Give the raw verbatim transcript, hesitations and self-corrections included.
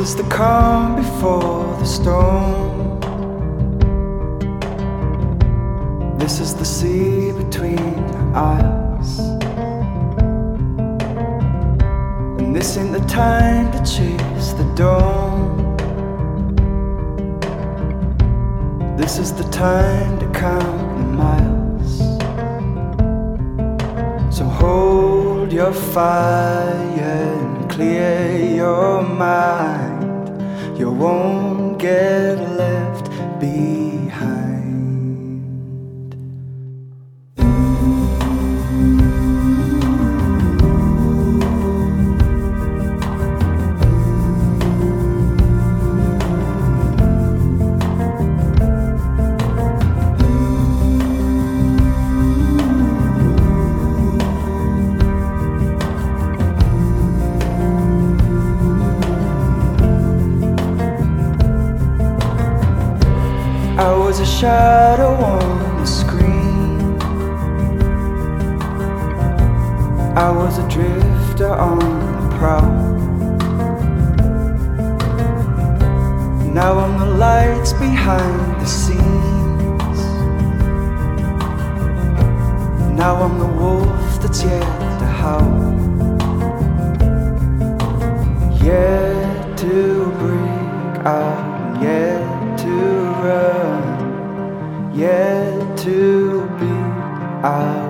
is the calm before the storm. This is the sea between our eyes. And this ain't the time to chase the dawn. This is the time to count the miles. So hold your fire and clear your mind. You won't get left behind. I was a shadow on the screen. I was a drifter on the prowl. Now I'm the lights behind the scenes. Now I'm the wolf that's yet to howl. Yet to break out, yet to run, yet to be out.